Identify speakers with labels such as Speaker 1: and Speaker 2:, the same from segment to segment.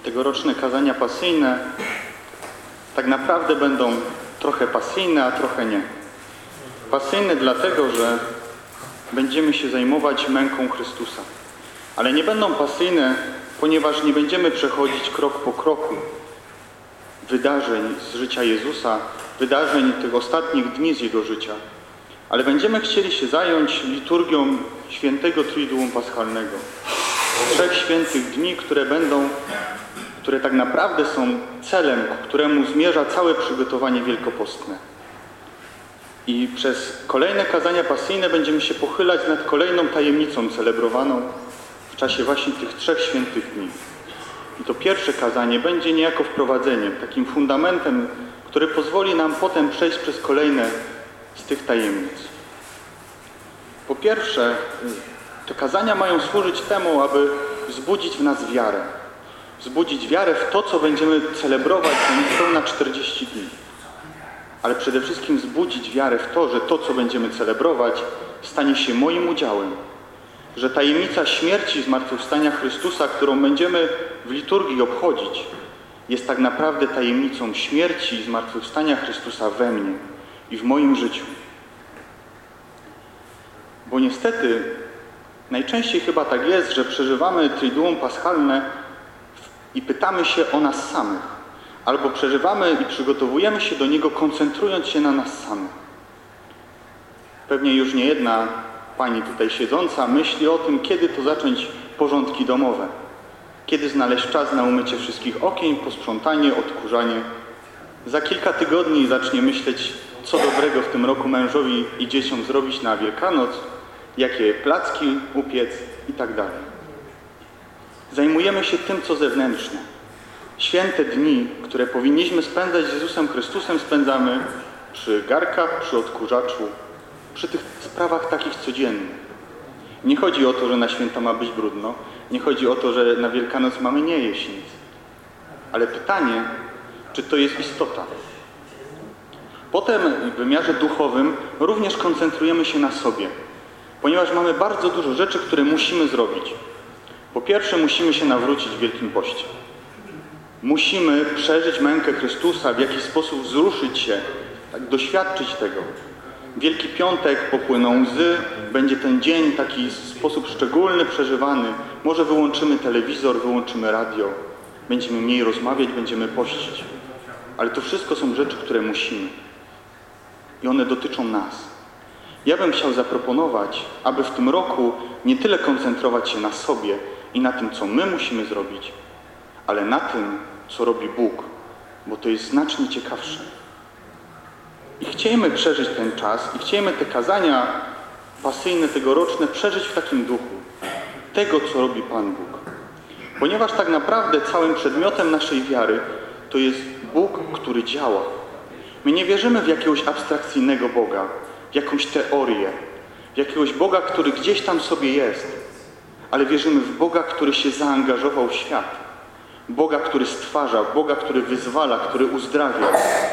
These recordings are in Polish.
Speaker 1: Tegoroczne kazania pasyjne tak naprawdę będą trochę pasyjne, a trochę nie. Pasyjne dlatego, że będziemy się zajmować męką Chrystusa. Ale nie będą pasyjne, ponieważ nie będziemy przechodzić krok po kroku wydarzeń z życia Jezusa, wydarzeń tych ostatnich dni z Jego życia. Ale będziemy chcieli się zająć liturgią Świętego Triduum Paschalnego. 3 świętych dni, które tak naprawdę są celem, ku któremu zmierza całe przygotowanie wielkopostne. I przez kolejne kazania pasyjne będziemy się pochylać nad kolejną tajemnicą celebrowaną w czasie właśnie tych 3 świętych dni. I to pierwsze kazanie będzie niejako wprowadzeniem, takim fundamentem, który pozwoli nam potem przejść przez kolejne z tych tajemnic. Po pierwsze, te kazania mają służyć temu, aby wzbudzić w nas wiarę. Wzbudzić wiarę w to, co będziemy celebrować za niespełna 40 dni. Ale przede wszystkim wzbudzić wiarę w to, że to, co będziemy celebrować, stanie się moim udziałem. Że tajemnica śmierci i zmartwychwstania Chrystusa, którą będziemy w liturgii obchodzić, jest tak naprawdę tajemnicą śmierci i zmartwychwstania Chrystusa we mnie i w moim życiu. Bo niestety najczęściej chyba tak jest, że przeżywamy Triduum Paschalne i pytamy się o nas samych. Albo przeżywamy i przygotowujemy się do niego, koncentrując się na nas samych. Pewnie już nie jedna pani tutaj siedząca myśli o tym, kiedy to zacząć porządki domowe. Kiedy znaleźć czas na umycie wszystkich okien, posprzątanie, odkurzanie. Za kilka tygodni zacznie myśleć, co dobrego w tym roku mężowi i dzieciom zrobić na Wielkanoc, jakie placki upiec i tak dalej. Zajmujemy się tym, co zewnętrzne. Święte dni, które powinniśmy spędzać z Jezusem Chrystusem, spędzamy przy garkach, przy odkurzaczu, przy tych sprawach takich codziennych. Nie chodzi o to, że na święta ma być brudno, nie chodzi o to, że na Wielkanoc mamy nie jeść nic. Ale pytanie, czy to jest istota? Potem w wymiarze duchowym również koncentrujemy się na sobie, ponieważ mamy bardzo dużo rzeczy, które musimy zrobić. Po pierwsze, musimy się nawrócić w Wielkim Poście. Musimy przeżyć mękę Chrystusa, w jakiś sposób wzruszyć się, tak doświadczyć tego. Wielki Piątek popłyną łzy, będzie ten dzień taki w sposób szczególny przeżywany. Może wyłączymy telewizor, wyłączymy radio, będziemy mniej rozmawiać, będziemy pościć. Ale to wszystko są rzeczy, które musimy. I one dotyczą nas. Ja bym chciał zaproponować, aby w tym roku nie tyle koncentrować się na sobie i na tym, co my musimy zrobić, ale na tym, co robi Bóg, bo to jest znacznie ciekawsze. I chciejmy przeżyć ten czas i chciejmy te kazania pasyjne tegoroczne przeżyć w takim duchu. Tego, co robi Pan Bóg. Ponieważ tak naprawdę całym przedmiotem naszej wiary to jest Bóg, który działa. My nie wierzymy w jakiegoś abstrakcyjnego Boga, w jakąś teorię, w jakiegoś Boga, który gdzieś tam sobie jest, ale wierzymy w Boga, który się zaangażował w świat. Boga, który stwarza, Boga, który wyzwala, który uzdrawia.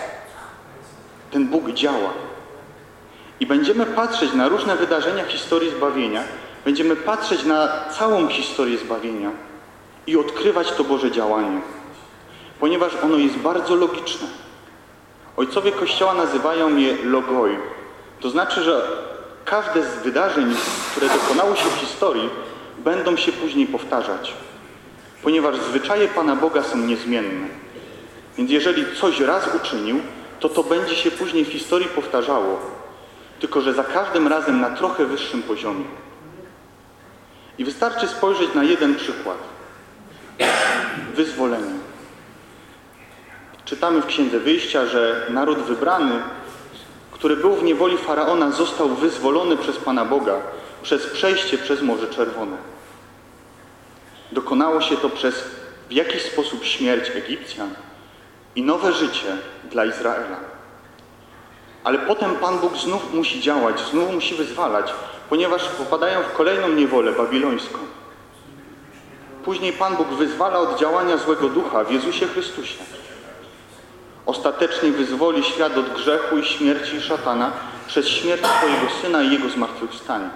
Speaker 1: Ten Bóg działa. I będziemy patrzeć na różne wydarzenia historii zbawienia, będziemy patrzeć na całą historię zbawienia i odkrywać to Boże działanie. Ponieważ ono jest bardzo logiczne. Ojcowie Kościoła nazywają je logoi. To znaczy, że każde z wydarzeń, które dokonały się w historii, będą się później powtarzać. Ponieważ zwyczaje Pana Boga są niezmienne. Więc jeżeli coś raz uczynił, to będzie się później w historii powtarzało. Tylko że za każdym razem na trochę wyższym poziomie. I wystarczy spojrzeć na jeden przykład. Wyzwolenie. Czytamy w Księdze Wyjścia, że naród wybrany, który był w niewoli Faraona, został wyzwolony przez Pana Boga przez przejście przez Morze Czerwone. Dokonało się to przez w jakiś sposób śmierć Egipcjan i nowe życie dla Izraela. Ale potem Pan Bóg znów musi działać, znów musi wyzwalać, ponieważ popadają w kolejną niewolę babilońską. Później Pan Bóg wyzwala od działania złego ducha w Jezusie Chrystusie. Ostatecznie wyzwoli świat od grzechu i śmierci i szatana przez śmierć swojego Syna i Jego zmartwychwstanie.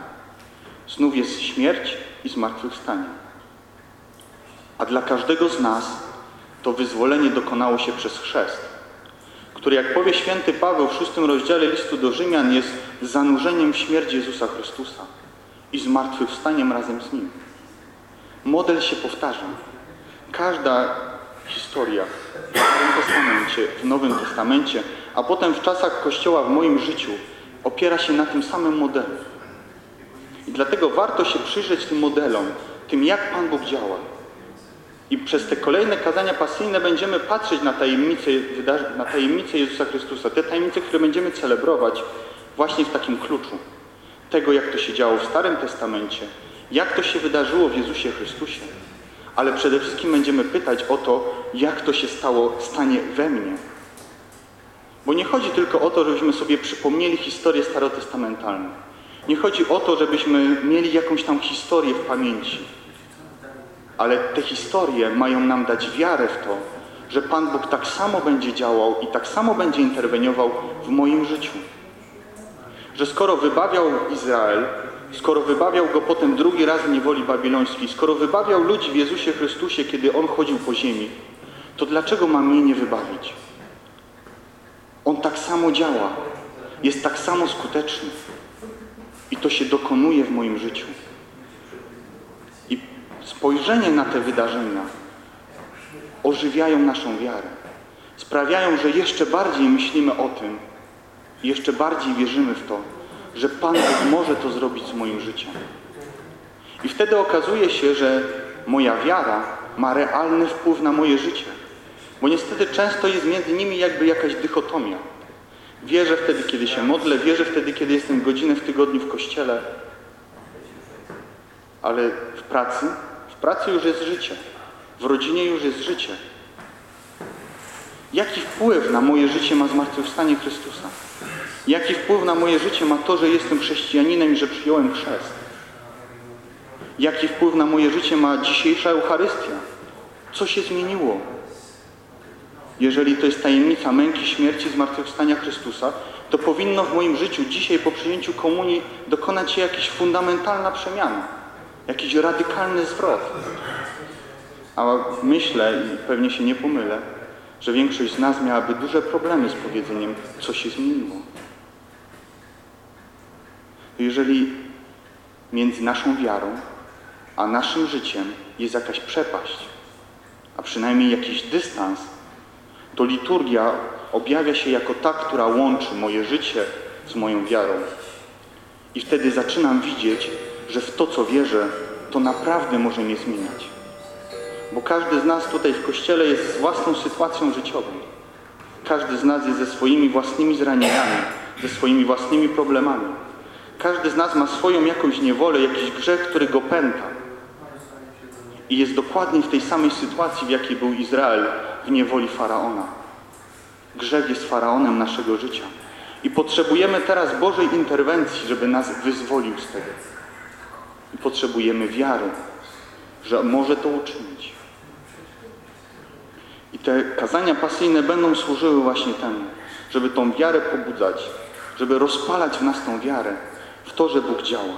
Speaker 1: Znów jest śmierć i zmartwychwstanie. A dla każdego z nas to wyzwolenie dokonało się przez chrzest, który, jak powie święty Paweł w 6 rozdziale listu do Rzymian, jest zanurzeniem w śmierć Jezusa Chrystusa i zmartwychwstaniem razem z Nim. Model się powtarza. Każda historia w Starym Testamencie, w Nowym Testamencie, a potem w czasach Kościoła w moim życiu opiera się na tym samym modelu. I dlatego warto się przyjrzeć tym modelom, tym jak Pan Bóg działa. I przez te kolejne kazania pasyjne będziemy patrzeć na tajemnice Jezusa Chrystusa, te tajemnice, które będziemy celebrować właśnie w takim kluczu. Tego, jak to się działo w Starym Testamencie, jak to się wydarzyło w Jezusie Chrystusie, ale przede wszystkim będziemy pytać o to, jak to się stanie we mnie. Bo nie chodzi tylko o to, żebyśmy sobie przypomnieli historię starotestamentalną. Nie chodzi o to, żebyśmy mieli jakąś tam historię w pamięci. Ale te historie mają nam dać wiarę w to, że Pan Bóg tak samo będzie działał i tak samo będzie interweniował w moim życiu. Że skoro wybawiał Izrael, skoro wybawiał go potem drugi raz w niewoli babilońskiej, skoro wybawiał ludzi w Jezusie Chrystusie, kiedy On chodził po ziemi, to dlaczego ma mnie nie wybawić? On tak samo działa, jest tak samo skuteczny i to się dokonuje w moim życiu. I spojrzenie na te wydarzenia ożywiają naszą wiarę. Sprawiają, że jeszcze bardziej myślimy o tym, jeszcze bardziej wierzymy w to, że Pan Bóg może to zrobić z moim życiem. I wtedy okazuje się, że moja wiara ma realny wpływ na moje życie. Bo niestety często jest między nimi jakby jakaś dychotomia. Wierzę wtedy, kiedy się modlę, wierzę wtedy, kiedy jestem godzinę w tygodniu w kościele. Ale w pracy już jest życie. W rodzinie już jest życie. Jaki wpływ na moje życie ma zmartwychwstanie Chrystusa? Jaki wpływ na moje życie ma to, że jestem chrześcijaninem i że przyjąłem chrzest? Jaki wpływ na moje życie ma dzisiejsza Eucharystia? Co się zmieniło? Jeżeli to jest tajemnica męki, śmierci, zmartwychwstania Chrystusa, to powinno w moim życiu dzisiaj po przyjęciu komunii dokonać się jakaś fundamentalna przemiana, jakiś radykalny zwrot. A myślę, i pewnie się nie pomylę, że większość z nas miałaby duże problemy z powiedzeniem, co się zmieniło. Jeżeli między naszą wiarą a naszym życiem jest jakaś przepaść, a przynajmniej jakiś dystans, to liturgia objawia się jako ta, która łączy moje życie z moją wiarą. I wtedy zaczynam widzieć, że w to, co wierzę, to naprawdę może mnie zmieniać. Bo każdy z nas tutaj w Kościele jest z własną sytuacją życiową. Każdy z nas jest ze swoimi własnymi zranieniami, ze swoimi własnymi problemami. Każdy z nas ma swoją jakąś niewolę, jakiś grzech, który go pęta. I jest dokładnie w tej samej sytuacji, w jakiej był Izrael w niewoli Faraona. Grzech jest faraonem naszego życia. I potrzebujemy teraz Bożej interwencji, żeby nas wyzwolił z tego. I potrzebujemy wiary, że może to uczynić. I te kazania pasyjne będą służyły właśnie temu, żeby tą wiarę pobudzać, żeby rozpalać w nas tą wiarę w to, że Bóg działa.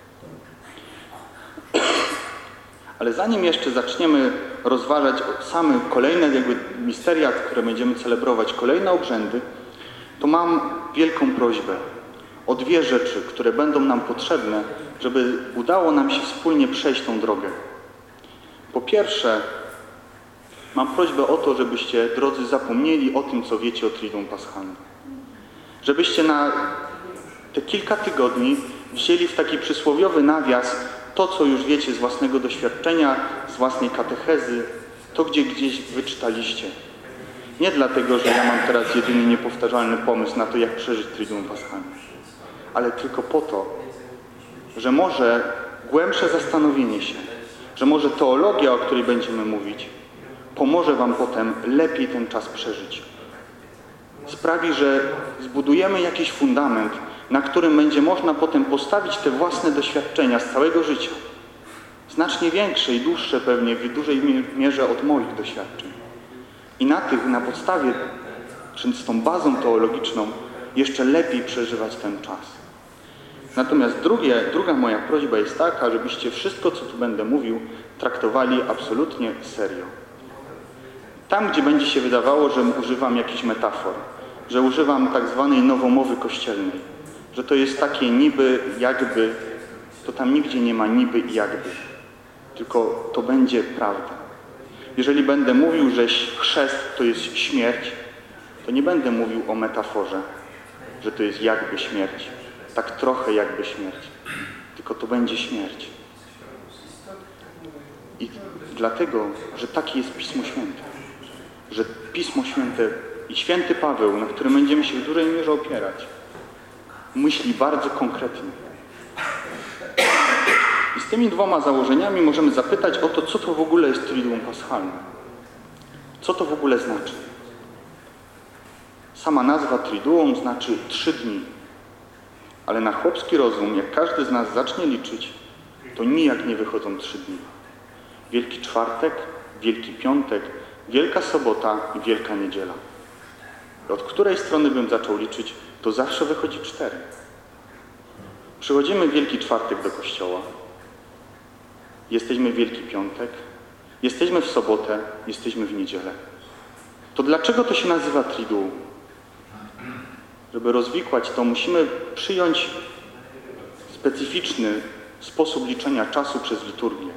Speaker 1: Ale zanim jeszcze zaczniemy rozważać same kolejne misteria, które będziemy celebrować, kolejne obrzędy, to mam wielką prośbę o dwie rzeczy, które będą nam potrzebne, żeby udało nam się wspólnie przejść tą drogę. Po pierwsze, mam prośbę o to, żebyście, drodzy, zapomnieli o tym, co wiecie o Triduum Paschalnym. Żebyście na te kilka tygodni wzięli w taki przysłowiowy nawias to, co już wiecie z własnego doświadczenia, z własnej katechezy, to gdzieś wyczytaliście. Nie dlatego, że ja mam teraz jedynie niepowtarzalny pomysł na to, jak przeżyć Triduum Paschalne, ale tylko po to, że może głębsze zastanowienie się, że może teologia, o której będziemy mówić, pomoże wam potem lepiej ten czas przeżyć. Sprawi, że zbudujemy jakiś fundament, na którym będzie można potem postawić te własne doświadczenia z całego życia. Znacznie większe i dłuższe pewnie, w dużej mierze od moich doświadczeń. I na podstawie, czy z tą bazą teologiczną, jeszcze lepiej przeżywać ten czas. Natomiast druga moja prośba jest taka, żebyście wszystko, co tu będę mówił, traktowali absolutnie serio. Tam, gdzie będzie się wydawało, że używam jakichś metafor, że używam tak zwanej nowomowy kościelnej, że to jest takie niby, jakby, to tam nigdzie nie ma niby i jakby, tylko to będzie prawda. Jeżeli będę mówił, że chrzest to jest śmierć, to nie będę mówił o metaforze, że to jest jakby śmierć, tak trochę jakby śmierć, tylko to będzie śmierć. I dlatego, że takie jest Pismo Święte, że Pismo Święte i Święty Paweł, na którym będziemy się w dużej mierze opierać, myśli bardzo konkretnie. I z tymi dwoma założeniami możemy zapytać o to, co to w ogóle jest Triduum Paschalne. Co to w ogóle znaczy? Sama nazwa Triduum znaczy 3 dni. Ale na chłopski rozum, jak każdy z nas zacznie liczyć, to nijak nie wychodzą 3 dni. Wielki Czwartek, Wielki Piątek, Wielka Sobota i Wielka Niedziela. Od której strony bym zaczął liczyć, to zawsze wychodzi 4. Przychodzimy w Wielki Czwartek do kościoła. Jesteśmy w Wielki Piątek. Jesteśmy w sobotę. Jesteśmy w niedzielę. To dlaczego to się nazywa Triduum? Żeby rozwikłać to, musimy przyjąć specyficzny sposób liczenia czasu przez liturgię.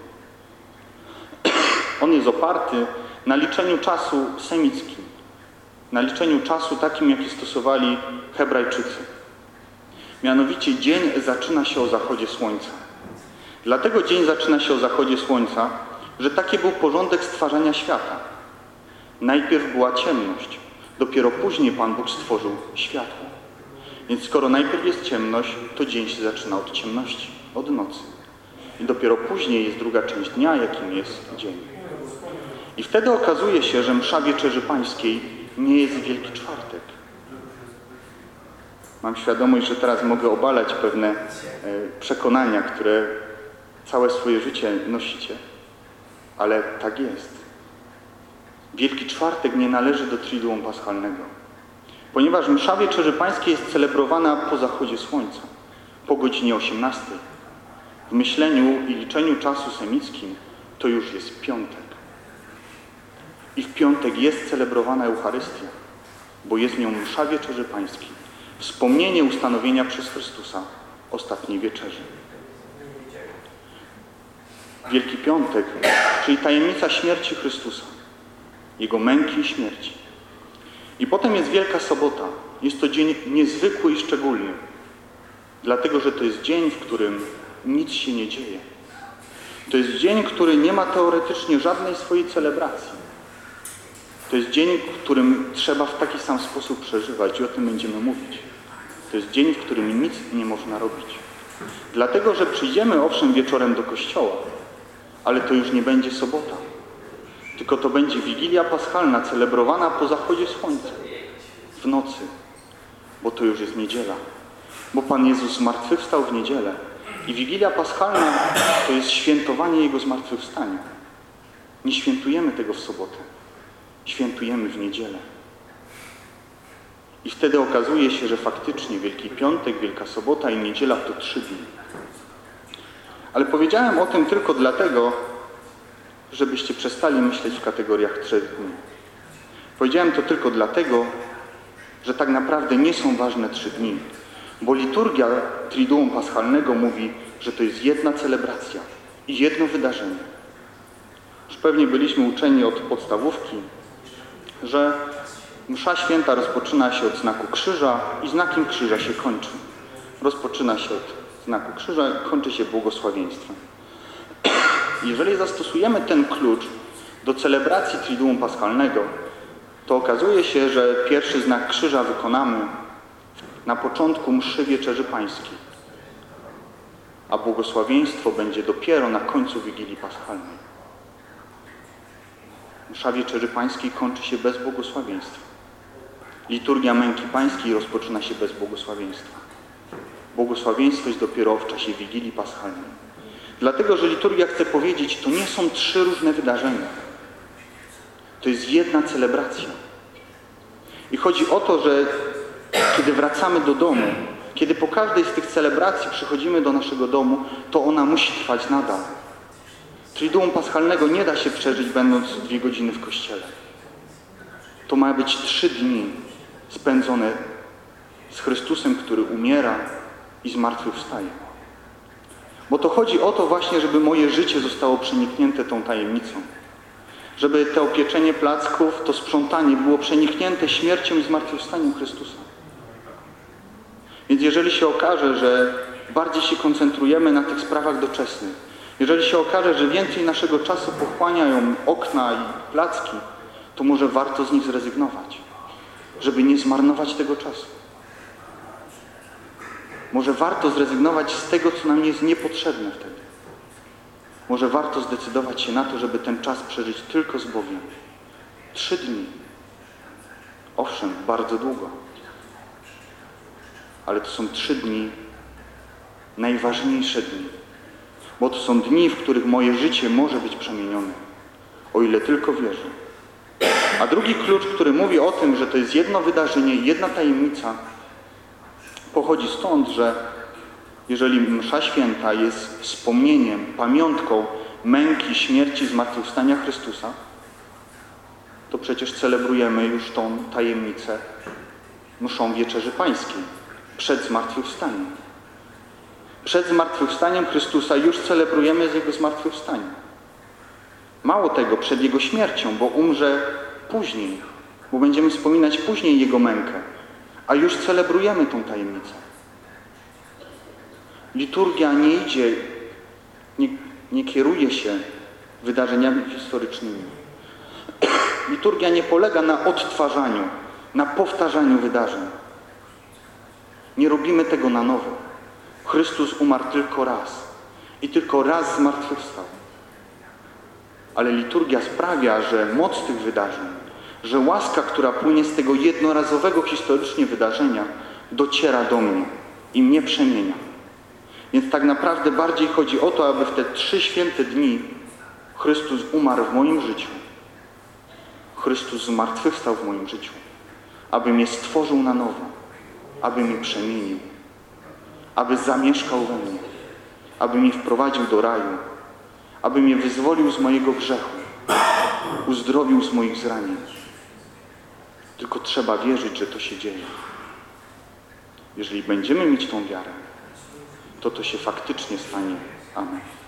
Speaker 1: On jest oparty na liczeniu czasu semickim, na liczeniu czasu takim, jaki stosowali Hebrajczycy. Mianowicie dzień zaczyna się o zachodzie słońca. Dlatego dzień zaczyna się o zachodzie słońca, że taki był porządek stwarzania świata. Najpierw była ciemność, dopiero później Pan Bóg stworzył światło. Więc skoro najpierw jest ciemność, to dzień się zaczyna od ciemności, od nocy. I dopiero później jest druga część dnia, jakim jest dzień. I wtedy okazuje się, że msza Wieczerzy Pańskiej nie jest Wielki Czwartek. Mam świadomość, że teraz mogę obalać pewne przekonania, które całe swoje życie nosicie, ale tak jest. Wielki Czwartek nie należy do Triduum Paschalnego, ponieważ msza Wieczerzy Pańskiej jest celebrowana po zachodzie słońca, po godzinie 18. W myśleniu i liczeniu czasu semickim to już jest piątek. I w piątek jest celebrowana Eucharystia, bo jest nią msza Wieczerzy Pańskiej, wspomnienie ustanowienia przez Chrystusa ostatniej wieczerzy. Wielki Piątek, czyli tajemnica śmierci Chrystusa, Jego męki i śmierci. I potem jest Wielka Sobota. Jest to dzień niezwykły i szczególny, dlatego że to jest dzień, w którym nic się nie dzieje. To jest dzień, który nie ma teoretycznie żadnej swojej celebracji. To jest dzień, w którym trzeba w taki sam sposób przeżywać i o tym będziemy mówić. To jest dzień, w którym nic nie można robić. Dlatego, że przyjdziemy owszem wieczorem do kościoła, ale to już nie będzie sobota. Tylko to będzie Wigilia Paschalna, celebrowana po zachodzie słońca, w nocy, bo to już jest niedziela. Bo Pan Jezus zmartwychwstał w niedzielę i Wigilia Paschalna to jest świętowanie Jego zmartwychwstania. Nie świętujemy tego w sobotę, świętujemy w niedzielę. I wtedy okazuje się, że faktycznie Wielki Piątek, Wielka Sobota i Niedziela to 3 dni. Ale powiedziałem o tym tylko dlatego, żebyście przestali myśleć w kategoriach 3 dni. Powiedziałem to tylko dlatego, że tak naprawdę nie są ważne 3 dni, bo liturgia Triduum Paschalnego mówi, że to jest jedna celebracja i jedno wydarzenie. Już pewnie byliśmy uczeni od podstawówki, że msza święta rozpoczyna się od znaku krzyża i znakiem krzyża się kończy. Rozpoczyna się od znaku krzyża i kończy się błogosławieństwem. Jeżeli zastosujemy ten klucz do celebracji Triduum Paschalnego, to okazuje się, że pierwszy znak krzyża wykonamy na początku mszy Wieczerzy Pańskiej, a błogosławieństwo będzie dopiero na końcu Wigilii Paschalnej. Msza Wieczerzy Pańskiej kończy się bez błogosławieństwa. Liturgia Męki Pańskiej rozpoczyna się bez błogosławieństwa. Błogosławieństwo jest dopiero w czasie Wigilii Paschalnej. Dlatego, że liturgia chce powiedzieć, to nie są 3 różne wydarzenia. To jest jedna celebracja. I chodzi o to, że kiedy wracamy do domu, kiedy po każdej z tych celebracji przychodzimy do naszego domu, to ona musi trwać nadal. Triduum Paschalnego nie da się przeżyć będąc 2 godziny w kościele. to ma być 3 dni spędzone z Chrystusem, który umiera i zmartwychwstaje. Bo to chodzi o to właśnie, żeby moje życie zostało przeniknięte tą tajemnicą. Żeby to pieczenie placków, to sprzątanie było przeniknięte śmiercią i zmartwychwstaniem Chrystusa. Więc jeżeli się okaże, że bardziej się koncentrujemy na tych sprawach doczesnych, jeżeli się okaże, że więcej naszego czasu pochłaniają okna i placki, to może warto z nich zrezygnować, żeby nie zmarnować tego czasu. Może warto zrezygnować z tego, co nam jest niepotrzebne wtedy. Może warto zdecydować się na to, żeby ten czas przeżyć tylko z Bogiem. 3 dni. Owszem, bardzo długo. Ale to są 3 dni, najważniejsze dni. Bo to są dni, w których moje życie może być przemienione. O ile tylko wierzę. A drugi klucz, który mówi o tym, że to jest jedno wydarzenie, jedna tajemnica, pochodzi stąd, że jeżeli msza święta jest wspomnieniem, pamiątką męki, śmierci, zmartwychwstania Chrystusa, to przecież celebrujemy już tą tajemnicę mszą Wieczerzy Pańskiej, przed zmartwychwstaniem. Przed zmartwychwstaniem Chrystusa już celebrujemy Jego zmartwychwstanie. Mało tego, przed Jego śmiercią, bo umrze później, bo będziemy wspominać później Jego mękę, a już celebrujemy tą tajemnicę. Liturgia nie idzie, nie kieruje się wydarzeniami historycznymi. Liturgia nie polega na odtwarzaniu, na powtarzaniu wydarzeń. Nie robimy tego na nowo. Chrystus umarł tylko raz i tylko raz zmartwychwstał. Ale liturgia sprawia, że moc tych wydarzeń, że łaska, która płynie z tego jednorazowego historycznie wydarzenia, dociera do mnie i mnie przemienia. Więc tak naprawdę bardziej chodzi o to, aby w te 3 święte dni Chrystus umarł w moim życiu. Chrystus zmartwychwstał w moim życiu. Aby mnie stworzył na nowo. Aby mnie przemienił. Aby zamieszkał we mnie. Aby mnie wprowadził do raju. Aby mnie wyzwolił z mojego grzechu. Uzdrowił z moich zranień. Tylko trzeba wierzyć, że to się dzieje. Jeżeli będziemy mieć tą wiarę, to się faktycznie stanie. Amen.